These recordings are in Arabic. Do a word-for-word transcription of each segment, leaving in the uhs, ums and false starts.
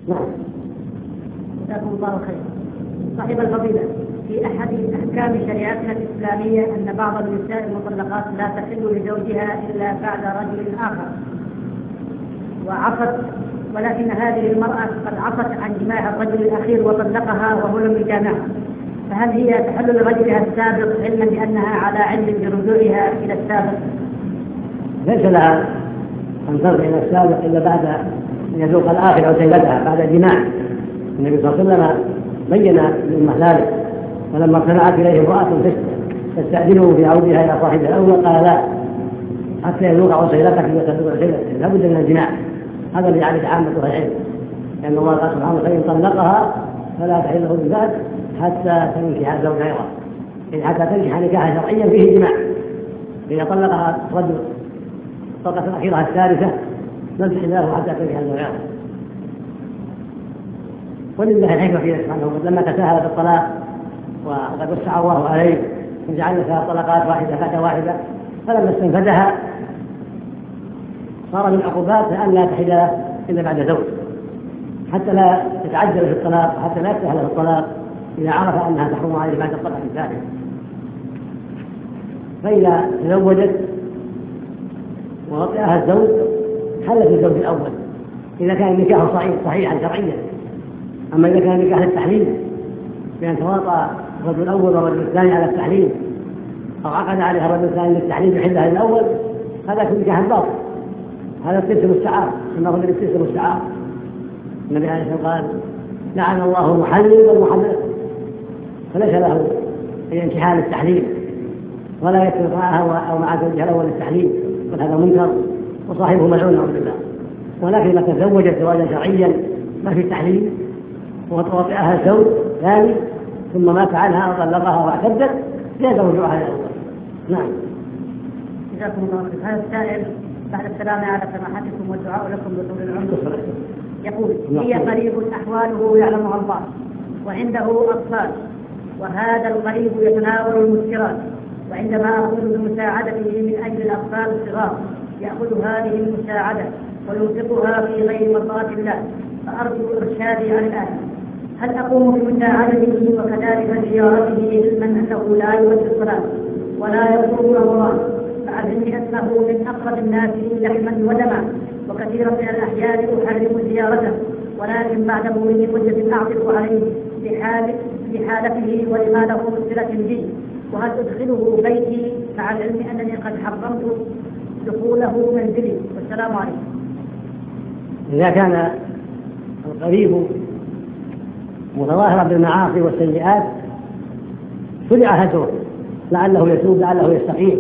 نعم. جزاكم الله خيرا. صاحب الفضيلة، في أحد أحكام شريعتنا الإسلامية أن بعض النساء المطلقات لا تحل لزوجها إلا بعد رجل آخر وعصت، ولكن هذه المرأة قد عصت عن جماع الرجل الأخير وطلقها وهو لم يجامعها، فهل هي تحل لرجلها السابق علما بأنها على علم برجوعها إلى السابق؟ ليس لها أن ترجع إلى السابق إلا بعد أن يذوق الآخر أو سيبتها بعد الجماع. النبي صلى الله عليه وسلم بين للأمة ذلك، ولما اقتنعت إليه امرأة تستأذنه في عودها إلى صاحبها الأول قال لا حتى يذوق عصيرتك وتذوق عصيرتك، لابد من الجماع. هذا اللي يعرف عامة العلم، لأن الله قال سبحانه فإن طلقها فلا تحل له من بعد حتى تنكح زوجا غيره، يعني حتى تنكح نكاحا شرعيا فيه جماع. إذا طلقها رجل طلقت الأخيرة الثالثة لم تحل له حتى تنكح زوجا غيره. ولله الحكمة فيه سبحانه وتعالى لما تساهل بالطلاق وقد وسع الله عليه وجعل لها طلقات واحدة بعد واحدة، فلما استنفذها صار من عقوبات أن لا تحل له إلا بعد زوج، حتى لا تتعجل في الطلاق وحتى لا يفتح له الطلاق إذا عرف أنها تحرم عليه بعد الطلاق الثالث. فإذا تزوجت ووطئها الزوج حلت الزوج الأول إذا كان النكاح صحيحا شرعيا. أما إذا كان نكاح التحليل بأن تواطأ الرجل الأول والرجل الثاني على التحليل أو عقد عليها الرجل الثاني للتحليل بحلها الأول، هذا كل نكاح باطل، هذا التلك مستعار، إنه هو التلك مستعار. النبي عليه الصلاة والسلام قال لعن الله المحلل والمحلل، فليس له أن ينكحها للتحليل ولا يتفق معها أو مع زوجها الأول للتحليل، وهذا منكر وصاحبه ملعون نعوذ بالله. ولكن إذا تزوجت زواجا شرعيا ما في تحليل وطوطئها الزوج ثاني ثم مات عنها أو طلقها واعتدت جاز رجوعها إلى الأول. نعم. جزاكم الله خير. هذا السائل بعد السلام على سماحتكم والدعاء لكم بطول العمر يقول هي قريب أحواله يعلمها الله وعنده أطفال، وهذا القريب يتناول المسكرات، وعندما أقول بمساعدته من أجل الأطفال الصغار يأخذ هذه المساعدة وينفقها في غير مرضاة الله، فأرجو إرشادي عن الآن، هل أقوم بمساعدته وكذلك زيارته علما أنه لا يؤدي الصلاة ولا يصوم رمضان، مع العلم أنه من أقرب الناس لحما ودما، وكثيرا من الأحيان أحرم زيارته، ولكن بعد مرور مدة أعطف عليه لحال لحالته ولما له من صلة بي، وهل أدخله بيتي مع العلم أنني قد حرمت دخوله منزلي؟ والسلام عليكم. إذا كان القريب متظاهرا بالمعاصي والسيئات فدع هجره، لعله يتوب لعله يستقيم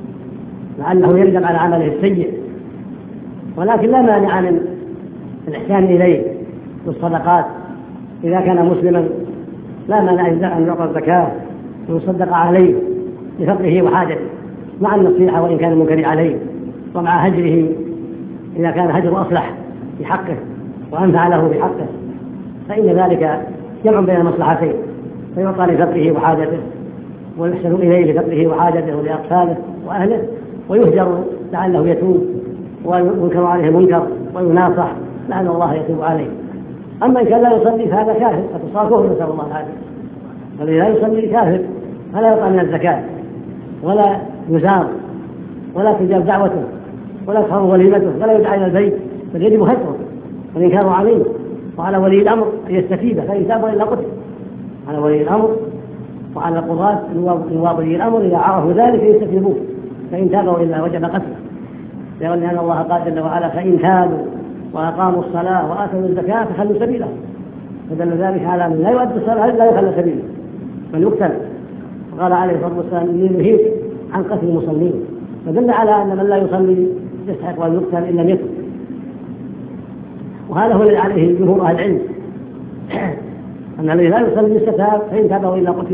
لعله يندم على عمله السيء، ولكن لا مانع من الإحسان إليه بالصدقات. إذا كان مسلما لا مانع أن يعطى الزكاة ويصدق عليه لفقره وحاجته مع النصيحة وإن كان المنكر عليه، ومع هجره إذا كان هجر أصلح بحقه وأنفع له بحقه، فإن ذلك جمع بين المصلحتين، فيعطى لفقره وحاجته ويحسن إليه لفقره وحاجته ولأطفاله وأهله، ويهجر لعله يتوب وينكر عليه المنكر ويناصح لعل الله يتوب عليه. أما إن كان لا يصلي فهذا كافر فتصافه نسأل الله العافية. والذي لا يصلي كافر فلا يعطى من الزكاة ولا يزار ولا تجاب دعوته ولا تحضر وليمته ولا يدعى إلى البيت، بل يجب هجره والإنكار عليه، وعلى ولي الأمر أن يستفيد، فإن تاب إلا قتل. على ولي الأمر وعلى القضاة نواب ولي الأمر إذا عرفوا ذلك يستفيدون، فإن تابوا إلا وجب قتله، لأن الله قال جل وعلا فإن تابوا وأقاموا الصلاة وآتوا الزكاة فخلوا سبيله، فدل ذلك على من لا يؤدي الصلاة لا يخلى سبيله بل يقتل. وقال عليه الصلاة والسلام إني نهيت عن قتل المصلين، فدل على أن من لا يصلي يستحق أن يقتل إن لم يتب. وهذا هو الذي عليه جمهور أهل العلم أن الذي لا يصلي يستتاب فإن تاب إلا قتل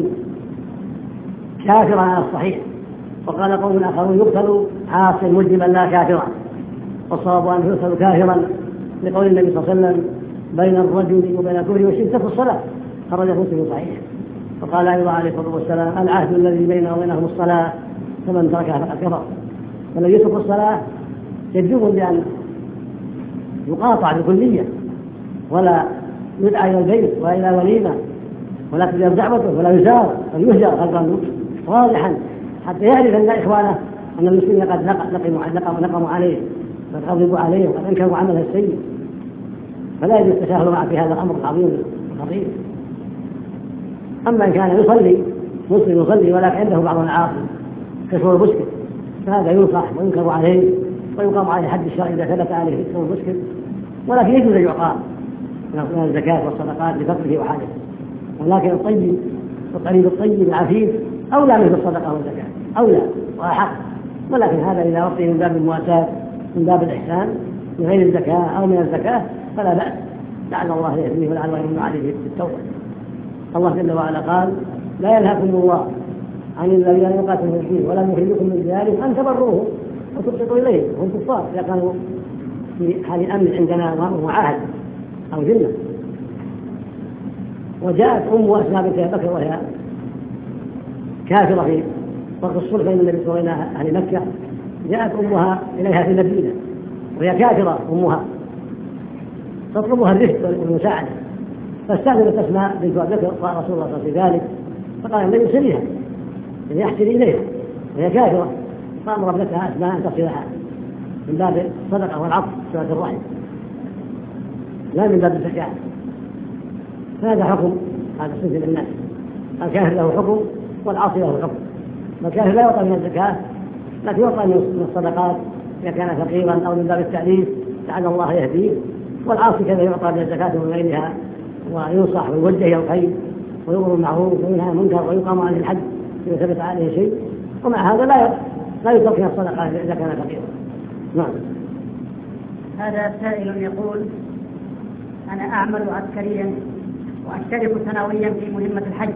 كافرا على الصحيح. وقال قوم آخرون يقتل عاصيا مجرما لا كافرا، والصواب أن يقتل كافرا لقول النبي صلى الله عليه وسلم بين الرجل وبين الكفر والشرك ترك الصلاة، خرجه مسلم صحيح. وقال أيضا عليه الصلاة والسلام العهد الذي بيننا وبينهم الصلاة فمن تركها فقد كفر. فالذي يترك الصلاة يجب بأن يقاطع بالكلية ولا يدعى إلى البيت ولا إلى وليمة ولا تجاب دعوته ولا يزار بل يهجر خلقا واضحا حتى يعرف أن إخوانه أن المسلمين قد نقموا عليه قد غضبوا عليه وقد أنكروا عمله السيء، فلا يجوز التساهل معه في هذا الأمر العظيم الخطير. أما إن كان يصلي مسلم يصلي ولكن عنده بعض المعاصي كسر المسكت فهذا ينصح وينكر عليه ويقام عليه حد الشرع إذا ثبت عليه كسر المسكت، ولكن يجوز أن يعطى من الزكاة والصدقات لفقره وحاجته، ولكن الطيب والقريب الطيب العفيف أولى من الصدقة والزكاة أولى وأحق، ولكن هذا إذا أعطي من باب المواساة من باب الإحسان من غير الزكاة أو من الزكاة فلا بأس، لعل الله يهديه ولعله يمن عليه بالتوبة. الله جل وعلا قال: لا ينهاكم الله عن الذين يقاتلون في الدين ولا يخرجكم من ديارهم أن تبروهم وتقسطوا إليهم وهم كفار إذا كانوا في حال الأمن عندنا وعهد أو ذمة. وجاءت أم أسماء بنت أبي بكر وهي كافرة في وقت الصلح بين النبي صلى الله عليه وسلم أهل مكة، جاءت أمها إليها في المدينة وهي كافرة أمها تطلبها الرفق والمساعدة، فاستأذنت أسماء بنت أبي بكر قال رسول الله صلى الله عليه وسلم ذلك، فقال النبي سليها يعني يحسن إليها وهي كافرة، فأمر ابنتها أسماء أن تصلها من باب الصدقة والعطف صلة الرحم لا من باب الزكاة. هذا حكم هذا الصنف للناس، الكافر له حكم والعاصي له حكم. الكافر لا يعطى من الزكاة لكن يعطى من الصدقات إذا كان فقيرا أو من باب التعليم لعل الله يهديه، والعاصي كذا يعطى من الزكاة ومن غيرها وينصح ويوجه إلى الخير ويؤمر بالمعروف وينهى عن المنكر ويقام عليه الحد إذا ثبت عليه شيء، ومع هذا لا لا يترك من الصدقة إذا كان فقيرا. نعم. هذا سائل يقول: أنا أعمل عسكريا وأشترك سنويا في مهمة الحج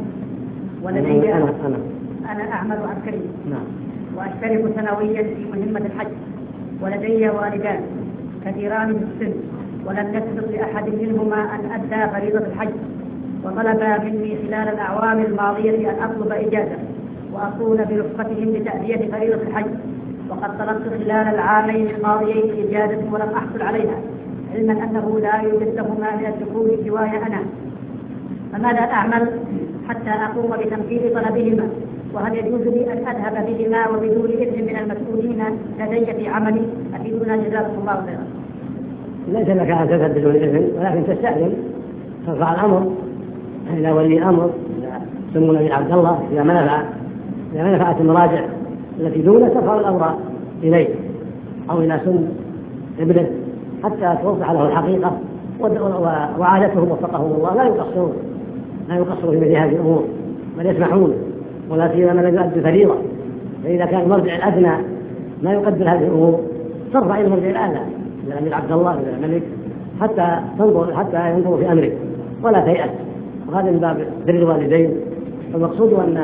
ولدي أنا أنا أنا أعمل عسكريا نعم وأشترك سنويا في مهمة الحج ولدي والدان كثيران في السن ولم يسبق لأحد منهما أن أدى فريضة الحج، وطلب مني خلال الأعوام الماضية أن أطلب إجازة وأكون برفقتهم لتأدية فريضة الحج، وقد طلبت خلال العامين الماضيين إجازة ولم أحصل عليها، علما أنه لا يوجد لهما من الدخول سواي أنا، فماذا أعمل حتى أقوم بتنفيذ طلبهما؟ وهل يجوز لي أن أذهب بهما وبدون إذن من المسؤولين لدي في عملي؟ أفيدونا جزاكم الله خيرا. ليس لك أن تذهب بدون إذن، ولكن تستأذن ترفع الأمر إلى ولي الأمر إلى سمو النبي عبد الله إذا ما نفع إذا ما نفعت المراجع التي دونه ترفع الأمر إليه أو إلى سمو ابنه حتى توضح له الحقيقة، وعادتهم وفقهم الله لا يقصرون لا يقصروا في مثل هذه الأمور بل يسمحون، ولا سيما من يؤدي فريضة. فإذا كان المرجع الأدنى لا يقدر هذه الأمور ترفع إلى المرجع الأعلى إلى أمير عبد الله إلى الملك حتى تنظر حتى ينظروا في أمرك ولا تيأس، وهذا من باب بر الوالدين. المقصود أن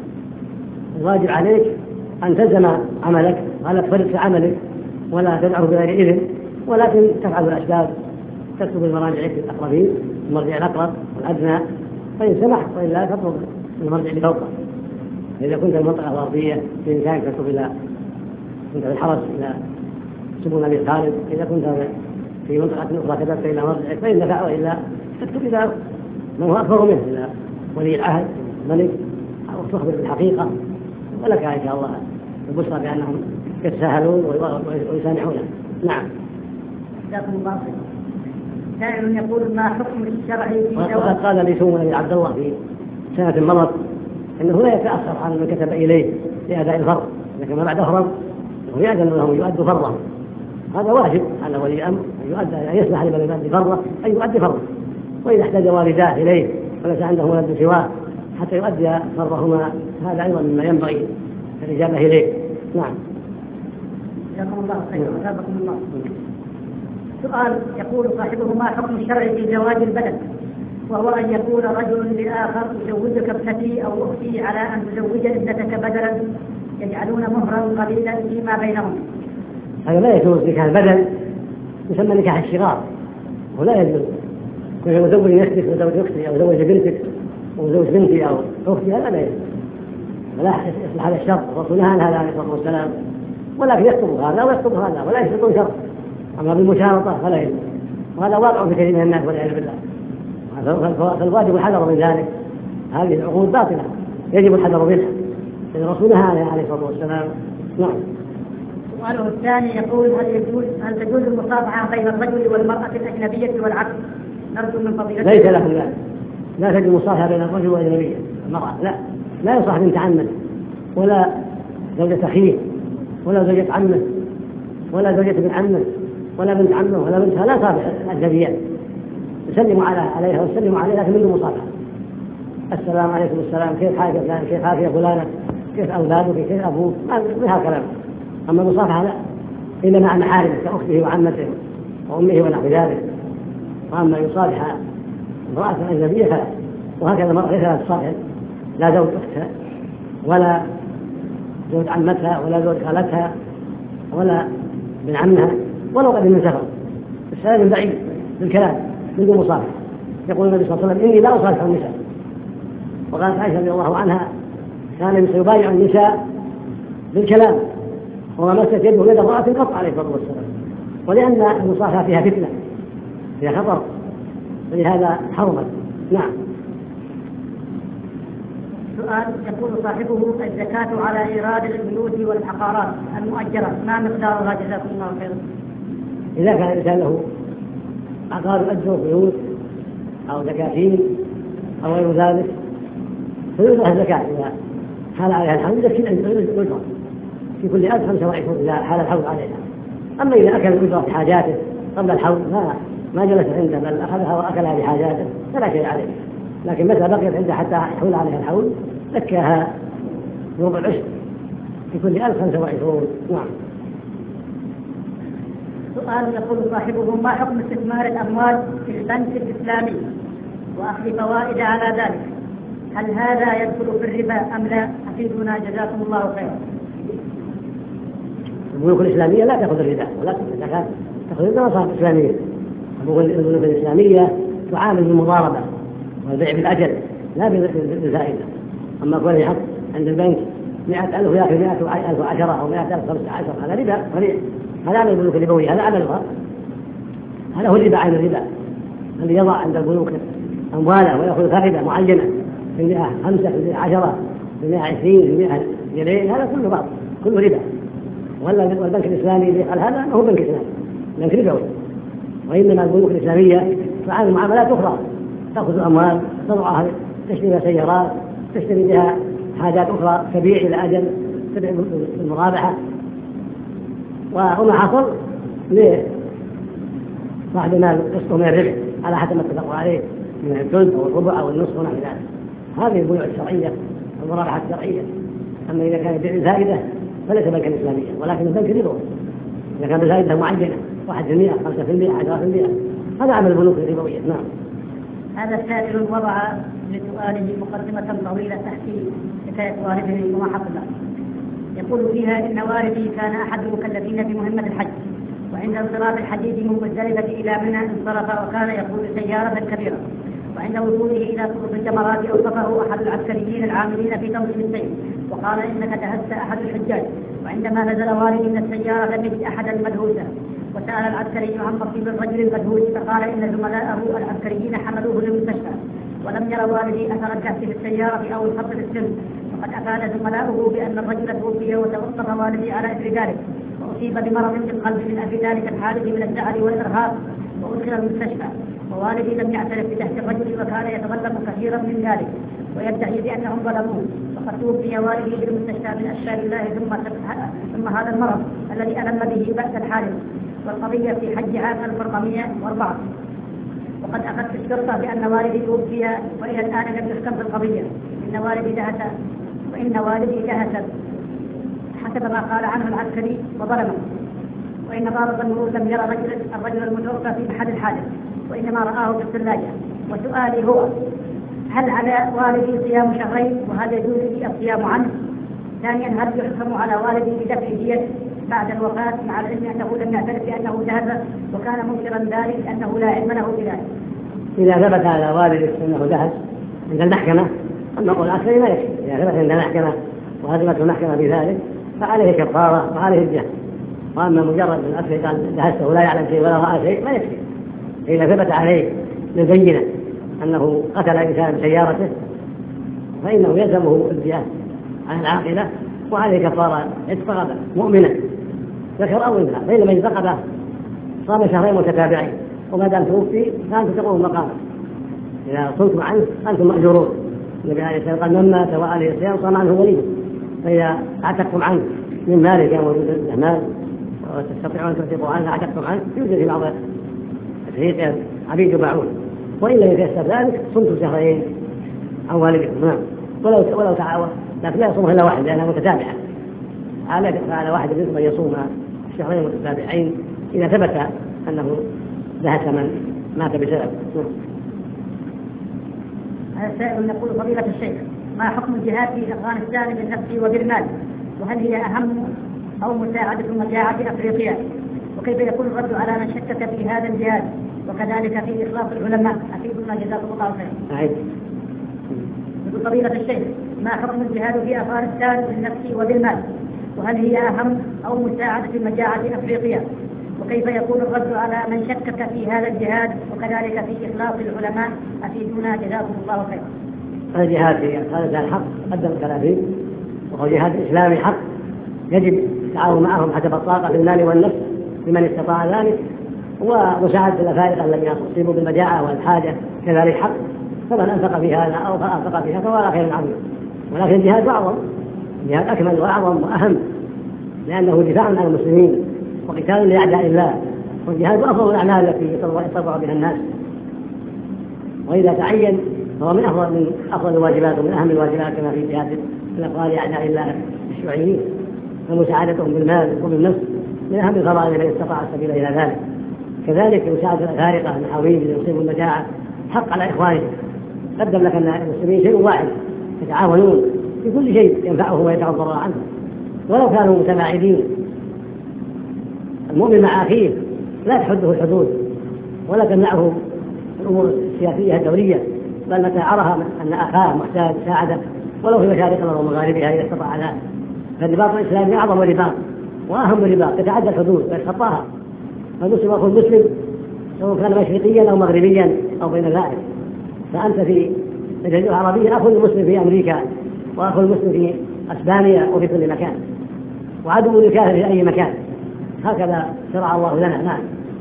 الواجب عليك أن تلزم عملك ولا تفرط في عملك ولا تدعه بغير إذن، ولكن تفعل الأسباب، تكتب المراجع الأقربين المرجع الأقرب والأدنى، فإن سمحت وإلا تطلب المرجع لفوقه. إذا كنت في المنطقة الأرضية بإمكانك تكتب إلى كنت في الحرس إلى سمو النبي خالد، إذا كنت في منطقة أخرى كتبت إلى مرجعك فإن دفع، وإلا تكتب إلى من هو أكبر منه إلى ولي العهد الملك أو تخبر بالحقيقة، ولك إن شاء الله البشرى بأنهم يتساهلون ويسامحون. نعم. جزاكم الله خيرا. سائل يقول: ما حكم الشرع في وقد قال لي سمو النبي عبد الله في سنة مضت أنه لا يتأخر عن من كتب إليه لأداء الفرض، لكن ما بعد فرض يأذن لهم يؤدوا فرضهم، هذا واجب على ولي الأمر أن يؤدى أن يسمح لمن يؤدي فرضه أن يؤدي فرضه، وإذا احتاج والداه إليه وليس عنده ولد سواه حتى يؤدي فرضهما هذا أيضا مما ينبغي الإجابة إليه. نعم. جزاكم الله خيرا وجزاكم الله. سؤال يقول صاحبه: ما حكم الشرع في زواج البدل، وهو أن يقول رجل لآخر: أزوجك ابنتي أو أختي على أن تزوج ابنتك بدلا، يجعلون مهرا قليلا فيما بينهم. هذا لا يجوز. نكاح البدل يسمى نكاح الشغار، ولا يجوز. كن يزوج نفسك وزوج أختي أو زوج بنتك وزوج بنتي أو أختي، هذا لا يجوز، ولا يصلح هذا الشرط. الرسول نهى عن هذا عليه الصلاة والسلام، ولكن يكتب هذا ويكتب هذا ولا يشترطون شرط. أما بالمشارطة فلا يجوز. وهذا واقع في كثير من الناس والعياذ بالله. فالواجب الحذر من ذلك. هذه العقود باطلة يجب الحذر منها، إذا رسولها عليه الصلاة والسلام. نعم. سؤاله الثاني يقول: هل يجوز هل تجوز المصافحة بين الرجل والمرأة الأجنبية والعكس؟ نرجو من فضيلته. ليس له ذلك، لا تجوز المصافحة بين الرجل والأجنبية المرأة، لا لا يصاحب بنت عمه ولا زوجة أخيه ولا زوجة عمه ولا زوجة ابن عمه ولا بنت عمه ولا بنتها، لا صافح الأجنبيات. يسلم على عليها ويسلم عليها لكن منه مصافحة. السلام عليكم السلام، كيف حالك يا فلان، كيف حالك يا فلانة، كيف أولادك، كيف أبوك، ما هذا كلام. أما المصافحة لا، إلا مع محارمه كأخته وعمته وأمه ونحو ذلك. وأما يصافح امرأة أجنبية فلا. وهكذا المرأة ليس لها تصافح لا زوج أختها ولا زوج عمتها ولا زوج خالتها ولا ابن عمها ولو قد من سفر. السلام من بعيد بالكلام من دون مصافحة. يقول النبي صلى الله عليه وسلم: إني لا أصافح النساء. وقالت عائشة رضي الله عنها: كان يبايع النساء بالكلام وما مست يده يد امرأة قط عليه الصلاة والسلام. ولأن المصافحة فيها فتنة فيها خطر فلهذا حرمت. نعم. سؤال يقول صاحبه: الزكاة على إيراد البيوت والعقارات المؤجرة ما مقدارها؟ جزاكم الله خيرا. إذا كان الإنسان له عقار يؤجر بيوت أو دكاكين أو غير ذلك فيوجد الزكاة إذا حال عليها الحول يزكي الأجرة في كل ألف خمسة وعشرين إذا حال الحول عليها. أما إذا أكل الأجرة بحاجاته قبل الحول ما ما جلس عنده بل أخذها وأكلها بحاجاته فلا شيء عليه. لكن متى بقيت عنده حتى يحول عليها الحول زكاها بربع العشر في كل ألف خمسة وعشرين. نعم. سؤال يقول صاحبه: ما حكم استثمار الأموال في البنك الإسلامي وأخذ فوائد على ذلك؟ هل هذا يدخل في الربا أم لا؟ أفيدونا جزاكم الله خيرا. البنوك الإسلامية لا تأخذ الربا ولا تأخذ تأخذ المصارف الإسلامية. البنوك الإسلامية تعامل بالمضاربة والبيع بالأجل لا بالفائدة. أما كون يحط عند البنك مئة ألف ويأخذ مئة ألف وعشرة أو مئة ألف خمسة عشر هذا ربا صريح. هذا عمل البنوك الربوية، هذا عملها، هذا هو الربا عين الربا الذي يضع عند البنوك أمواله ويأخذ فائدة معينة في المئة خمسة في المئة عشرة في المئة عشرين في المئة جنيه، هذا كله بعض كله ربا. والبنك الإسلامي اللي يفعل هذا هو بنك إسلامي بنك ربوي. وإنما البنوك الإسلامية تعامل معاملات أخرى، تأخذ الأموال تضعها تشتري بها سيارات تشتري بها حاجات أخرى تبيع إلى أجل تبيع بالمرابحة. وما حصل لصاحب المال قسطه من الربح على حسب ما اتفقوا عليه من الثلث أو الربع أو النصف ونحو ذلك. هذه البيوع الشرعية المرابحة الشرعية. أما إذا كان بيع الفائدة فليس بنكا إسلاميا ولكن البنك ربوي. إذا كان بفائدة معينة واحد في المئة خمسة في المئة عشرة في المئة هذا عمل البنوك الربوية. نعم. هذا السائل وضع لسؤاله مقدمة طويلة تحكي حكاية والده وما حصل. يقول فيها: إن والدي كان أحد المكلفين في مهمة الحج، وعند انصراف الحجيج من مزدلفة إلى منى انصرف وكان يقود سيارة كبيرة، وعند وصوله إلى سقوط الجمرات أوصفه أحد العسكريين العاملين في توصيل السير وقال: إنك دهست أحد الحجاج. وعندما نزل والدي من السيارة لم يجد أحدا مدهوسا، وسأل العسكري عن تصيب الرجل المدهوس فقال إن زملائه العسكريين حملوه للمستشفى، ولم ير والدي أثر الكهف في السيارة أو الخط في السن. وقد أفاد زملائه بأن الرجل توفي وتوقف والدي على إثر ذلك وأصيب بمرض في القلب من أجل ذلك الحادث من الزعل والإرهاق وأدخل المستشفى. ووالدي لم يعترف بدهس الرجل وكان يتظلم كثيرا من ذلك ويدعي بأنهم ظلموه. وقد توفي والدي في المستشفى من أشفاء الله ثم ثم هذا المرض الذي ألم به بأس الحادث. والقضية في حج عام ألف وأربعمائة وأربعة. وقد أخذت الشرطة بأن والدي توفي وإلى الآن لم يحكم بالقضية. إن والدي دهس وإن والدي دهس حسب ما قال عنه العسكري وظلمه. وإن ضابط المرور لم يرى رجل الرجل المتوفى في محل الحادث وإنما رآه في الثلاجة. وسؤالي هو: هل على والدي صيام شهرين وهل يجوز لي الصيام عنه؟ ثانيا: هل يحكم على والدي بدفع دية بعد الوفاة مع العلم أنه لم يعترف بأنه دهس وكان منكرا ذلك لأنه لا علم له بذلك؟ إذا ثبت على والدك أنه دهس عند المحكمة النقل العسكري لا يكفي. إذا ثبت عند المحكمة وهزمت المحكمة بذلك فعليه كفارة وعليه الدية. وأما مجرد من العسكري قال دهسته ولا يعلم شيء ولا رأى شيء لا يكفي. فإذا ثبت عليه من بينة أنه قتل إنسان بسيارته فإنه يلزمه الدية عن العاقلة وعليه كفارة عتق رقبة مؤمنا ذكر أو أنثى، فإن لم يجد رقبة صام شهرين متتابعين وما دام توفي فأنتم تقومون مقامه، إذا صمتم عنه أنتم مأجورون. النبي عليه الصلاة والسلام قال من مات وعليه الصيام صام عنه وليه، فإذا اعتقتم عنه من ماله كان موجود له مال وتستطيعون أن تعتقوا عنه اعتقتم عنه يوجد في بعض الفريق عبيد يباعون، وإلا يتيسر ذلك صمتم شهرين عن والدكم نعم ولو ولو تعاون، لكن لا يصومها إلا واحد لأنها متتابعة. على على واحد منكم أن يصوم شهرين متتابعين إذا ثبت أنه ذهب من مات بسبب. هذا سائل يقول فضيلة الشيخ ما حكم الجهاد في أفغانستان بالنفس وبالمال، وهل هي أهم أو مساعدة مجاعة أفريقيا، وكيف يكون الرد على من شكك في هذا الجهاد وكذلك في إخلاص العلماء؟ أفيدنا جزاكم الله خيرا. يقول فضيلة الشيخ ما حكم الجهاد في أفغانستان بالنفس وبالمال، وهل هي أهم أو مساعدة مجاعة أفريقيا، وكيف يكون الرد على من شكك في هذا الجهاد وكذلك في إخلاص العلماء؟ أفيدونا جزاكم الله خيرا. الجهاد في هذا الحق قدم الكلام وهو جهاد إسلامي حق يجب التعاون معهم حسب الطاقة في المال والنفس لمن استطاع ذلك، ومساعدة الأفارقة الذين يصيبوا بالمجاعة والحاجة كذلك حق، فمن أنفق في هذا أو أنفق فيها فهو على خير عظيم. ولكن الجهاد أعظم، الجهاد أكمل وأعظم وأهم لأنه دفاع عن المسلمين وقتال لأعداء الله، والجهاد أفضل الأعمال التي يتطوع بها الناس، وإذا تعين فهو من أفضل من أفضل الواجبات ومن أهم الواجبات كما في جهاد الأقوال لأعداء الله الشيوعيين، ومساعدتهم بالمال وبالنفس من أهم الفضائل التي استطاع السبيل إلى ذلك. كذلك مساعدة الأفارقة المحاوين الذين يصيبوا المجاعة حق على إخوانهم. قدم لك أن المسلمين شيء واحد يتعاونون في كل شيء ينفعه ويتعظ الله عنه ولو كانوا متباعدين. المؤمن مع أخيه لا تحده الحدود ولا تمنعه الأمور السياسية الدولية، بل متى عرف أن أخاه محتاج مساعدة ولو في مشارق الأرض ومغاربها إذا استطاع ذلك. فالرباط الإسلامي أعظم رباط وأهم رباط تتعدى الحدود ويتخطاها. فالمسلم أخو المسلم سواء كان مشرقيا أو مغربيا أو بين ذلك. فأنت في الجزيرة العربية أخو المسلم في أمريكا وأخو المسلم في أسبانيا وفي كل مكان، وعدو للكافر في أي مكان. هكذا شرع الله لنا. نعم.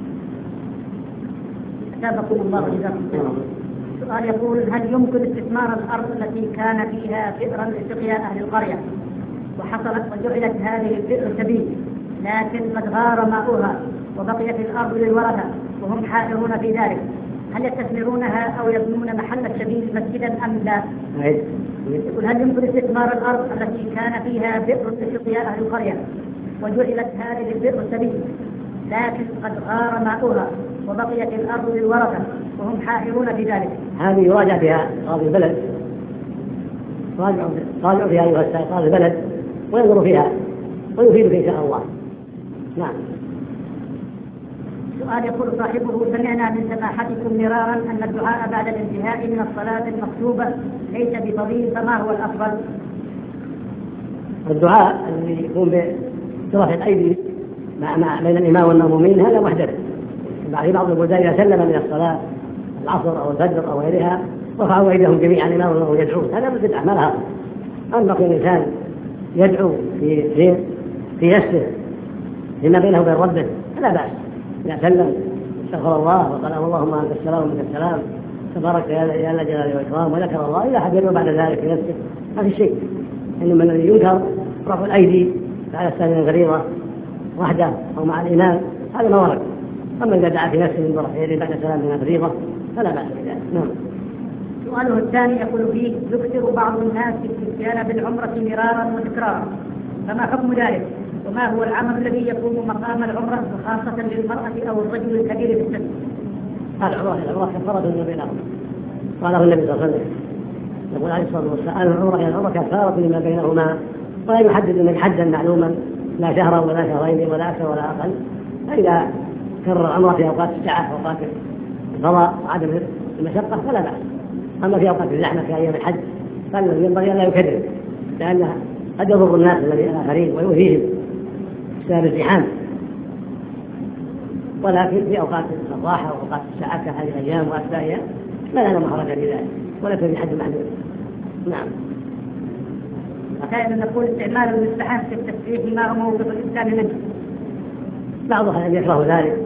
أثابكم الله جزاكم الله. سؤال يقول هل يمكن استثمار الأرض التي كان فيها بئرا لسقيا أهل القرية وحصلت وجعلت هذه البئر سبيل لكن قد غار ماؤها وبقيت الأرض للورثة وهم حائرون في ذلك، هل يستثمرونها أو يبنون محل السبيل مسجدا أم لا؟ يقول هل يمكن استثمار الأرض التي كان فيها بئر لسقيا أهل القرية وجعلت هذه البئر سبيل لكن قد غار ماؤها وبقيت الأرض للورثة وهم حائرون في ذلك؟ هذه يراجع فيها قاضي البلد، راجعوا فيها أيها قاضي البلد وينظر فيها ويفيدك إن شاء الله. نعم. سؤال يقول صاحبه سمعنا من سماحتكم مرارا أن الدعاء بعد الانتهاء من الصلاة المكتوبة ليس بفضيل، فما هو الأفضل؟ الدعاء الذي يكون برفع الأيدي مع مع بين الإمام والمأمومين هذا محدث. بعض بعض البلدان إذا سلم من الصلاة العصر أو الفجر أو غيرها رفعوا أيديهم جميعا الإمام وهو يدعون، هذا بدعة ما لها. أما كل إنسان يدعو في في في نفسه فيما بينه وبين ربه فلا بأس. إذا سلم استغفر الله وقال اللهم أنت السلام ومنك السلام تبارك يا ذا الجلال والإكرام وذكر الله إلى حد يدعو بعد ذلك في نفسه ما في شيء. إنما الذي ينكر رفع الأيدي على السنة الغريضة وحده أو مع الإمام هذا ما ورد. أما إذا دعا في نفسه من برفع يده بعد سلام من الغريضة فلا بأس بذلك. نعم. سؤاله الثاني يقول فيه يكثر بعض الناس الاتيان بالعمرة مرارا وتكرارا، فما حكم ذلك؟ وما هو العمل الذي يقوم مقام العمرة خاصة للمرأة أو الرجل الكبير في السن؟ العمرة العمرة كفارة لما بينهما، قاله النبي صلى الله عليه وسلم يقول عليه الصلاة والسلام العمرة هي العمرة كفارة لما بينهما، ولا يحدد من حدا معلوما لا شهرا ولا شهرين ولا أكثر ولا أقل. فإذا كرر العمرة في أوقات السعة وأوقات الفضاء وعدم المشقة فلا بأس. أما في أوقات الزحمة في أيام الحج فالذي ينبغي أن لا يكرر، لأنها قد يضر الناس الذين الآخرين ويؤذيهم بسبب الزحام. ولكن في أوقات الراحة وأوقات الساعة كهذه الأيام وأسباعها لا لنا محرج في ذلك ولا في حد محدود. نعم. وكان نقول استعمال المستحان في التسبيح ما هو موقف الإسلام منه. بعضها أن يكره ذلك،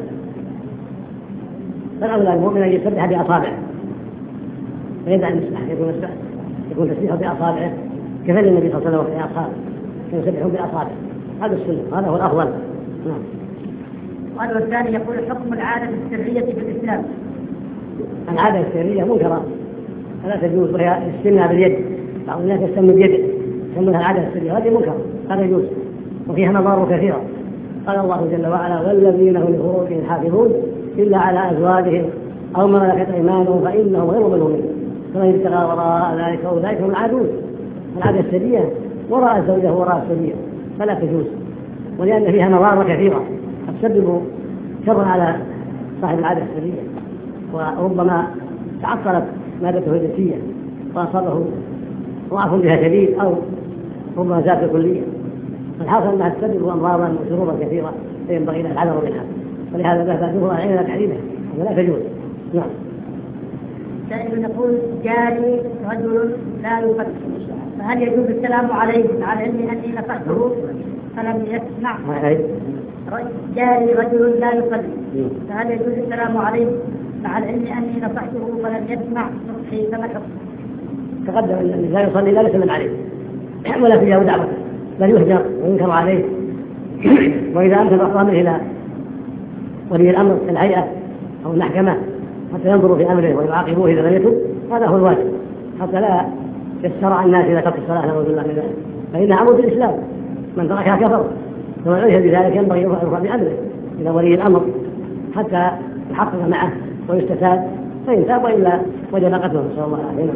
فالأولى المؤمن أن يسبح بأصابعه فيدع المستحان يكون يكون تسبيحه بأصابعه كفعل النبي صلى الله عليه وسلم في أصحابه كان يسبحون بأصابعه، هذا السنة هذا هو الأفضل. نعم. والسؤال الثاني يقول حكم العادة السرية في الإسلام. العادة السرية منكرة فلا تجوز، وهي السنة باليد، بعض الناس يسمى بيده يسمونها العادة السرية، هذه منكرة لا يجوز وفيها مضار كثيرة. قال الله جل وعلا والذين هم لفروجهم حافظون إلا على أزواجهم أو ما ملكت أيمانهم فإنهم غير ملومين فمن ابتغى وراء ذلك أولئك هم العادون. العادة السرية وراء الزوجة وراء السرية فلا تجوز، ولأن فيها مضار كثيرة قد تسبب شر على صاحب العادة السرية، وربما تعطلت مادته الجنسية وأصابه ضعف بها شديد أو ربما زاد كليا، فالحاصل أنها تسبب أمراضا وشرورا كثيرة فينبغي لها الحذر منها، ولهذا ذهب العلم تحريمها ولا تجوز. نعم. سائل يقول جاري رجل لا يفكر فهل يجوز السلام عليه مع العلم أني نصحته فلم يسمع؟ جاري رجل لا يصلي فهل يجوز السلام عليه مع العلم أني نصحته فلم يسمع نصحي فما الحكم؟ تقدم أن لا يصلي لا يسلم عليه ولا فيه دعوة بل يهجر وينكر عليه، وإذا أمكن أقامه إلى ولي الأمر الهيئة أو المحكمة حتى ينظروا في أمره ويعاقبوه إذا لم يتب هذا هو الواجب حتى لا يسرع الناس إلى ترك الصلاة نعوذ بالله من ذلك، فإنها عمود الإسلام من تركها كفر، ومن عرف بذلك ينبغي أن يرفع بأمره إلى ولي الأمر حتى يحقق معه ويستفاد، فإن تاب وإلا وجب قتله نسأل الله العافية.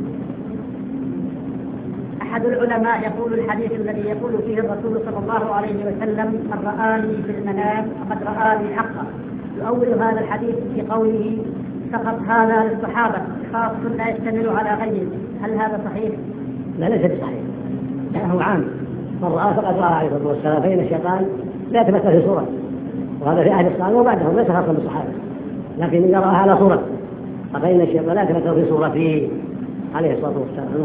أحد العلماء يقول الحديث الذي يقول فيه الرسول صلى الله عليه وسلم من رآني في المنام فقد رآني حقا، يؤول هذا الحديث في قوله فقط هذا للصحابة خاص لا يشتمل على غيره، هل هذا صحيح؟ لا ليس بصحيح، هو عام، من رأى فقد رأى عليه الصلاة والسلام، فإن الشيطان لا يتمثل في صورة، وهذا في أهل الصلاة وبعدهم ليس خاصا بالصحابة، لكن إذا رأى على صورة فإن الشيطان لا يتمثل في صورته عليه الصلاة والسلام.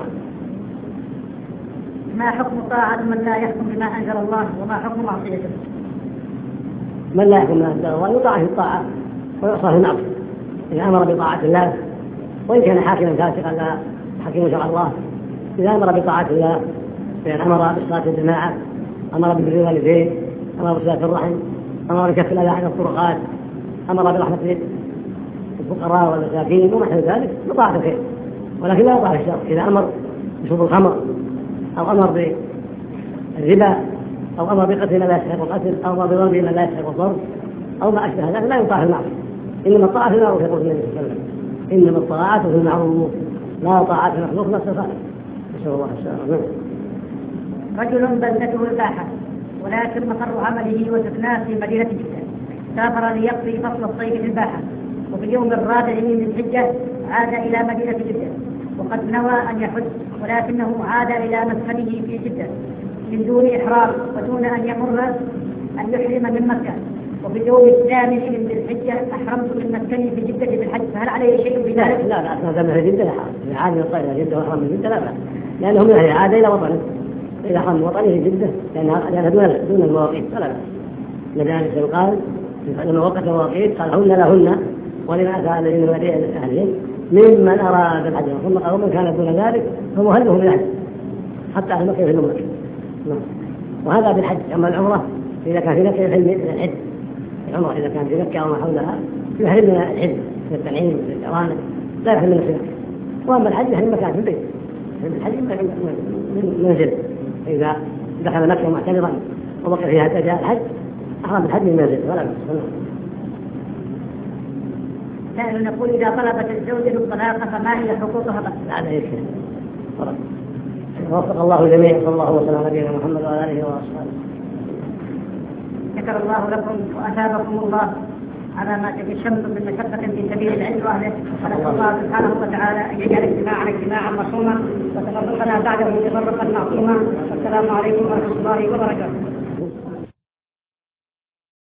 ما حكم طاعة من لا يحكم بما أنزل الله وما حكم معصيته؟ من لا يحكم بما أنزل الله يطاع في الطاعة ويعصى في المعصية، إذا أمر بطاعة الله وإن كان حاكما فاسقا لا يحكم شرع الله، إذا أمر بطاعة الله فإن أمر بصلاة الجماعة، أمر ببر الوالدين، أمر بصلاة الرحم، أمر بكف الأذى عن الطرقات، أمر برحمة الفقراء والمساكين وما أشبه ذلك بطاعة الخير، ولكن لا يطاع الشر. إذا أمر بشرب الخمر أو أمر بالربا أو أمر بقتل من لا يستحق القتل أو أمر بضرب من لا يستحق الضرب أو ما أشبه ذلك لا يطاع في المعصية، إنما الطاعة في المعروف يقول النبي صلى الله عليه وسلم إنما الطاعة في المعروف لا طاعة في المخلوق نفس الخالق. نسأل الله السلامة. رجل بلدته الباحة ولكن مقر عمله وسكناه في مدينة جدة، سافر ليقضي فصل الصيف في الباحة، وفي اليوم الرابع من الحجة عاد إلى مدينة جدة وقد نوى أن يحج، ولكنه عاد إلى مسكنه في جدة من دون إحرام ودون أن يمر أن يحرم من مكة، وفي اليوم الثامن من الحجة أحرمت من مسكني في جدة بالحج، فهل عليه شيء بذلك؟ لا لا أثناء زمن جدة لا حرج، إذا عاد من الطائف إلى جدة وأحرم من جدة لا بأس، لأنه من عاد إلى وطنه، إذا أحرم من وطنه في جدة لأنها دون دون المواقيت فلا بأس. النبي عليه الصلاة والسلام قال لما وقت المواقيت قال هن لهن ولمن أتى الذين من أهلهم ممن أراد الحج، ثم قال ومن كان دون ذلك فمهله بالحج حتى أهل مكة يحلون مكة. وهذا بالحج. أما العمرة إذا كان في مكة يحل من الحج، العمرة إذا كان في مكة أو ما حولها يحل من الحج من التنعيم من الإرانة لا يحل من في مكة. وأما الحج يحل مكان في البيت، الحج من منزل، إذا دخل مكة معتمرا وبقي فيها جاء الحج أحرم الحج من منزل ولا بأس. سائل نقول إذا طلبت الزوجة الطلاق فما هي حقوقها؟ لا لا يكفي. وفق الله الجميع. صلى الله وسلم على نبينا محمد وعلى آله وأصحابه. شكر الله لكم وأثابكم الله على ما تجشمتم من مشقة في سبيل العلم وأهله، ونسأل الله سبحانه وتعالى أن يجعل اجتماعنا اجتماعا مرحوما وتفرقنا بعده تفرقا معصوما. والسلام عليكم ورحمة الله وبركاته.